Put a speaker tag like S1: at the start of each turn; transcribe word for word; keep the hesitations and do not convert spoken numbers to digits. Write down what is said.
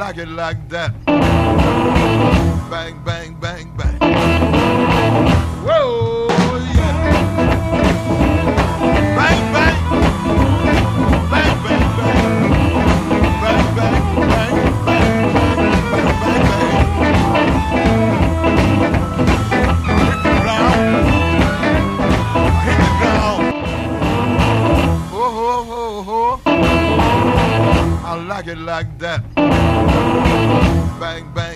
S1: like it like that. Bang, bang, bang, bang. Whoa, yeah. Bang, bang. Bang, bang, bang. Bang, bang, bang, bang. Bang, bang, bang. Hit the ground. Hit the ground. Oh, oh, oh, oh. I like it like that. Bang, bang.